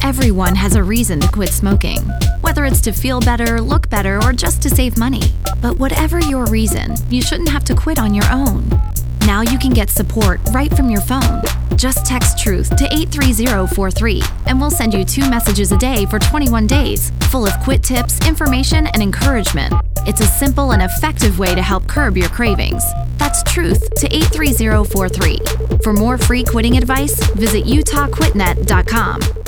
Everyone has a reason to quit smoking, whether it's to feel better, look better, or just to save money. But whatever your reason, you shouldn't have to quit on your own. Now you can get support right from your phone. Just text TRUTH to 83043 and we'll send you 2 messages a day for 21 days, full of quit tips, information, and encouragement. It's a simple and effective way to help curb your cravings. That's TRUTH to 83043. For more free quitting advice, visit utahquitnet.com.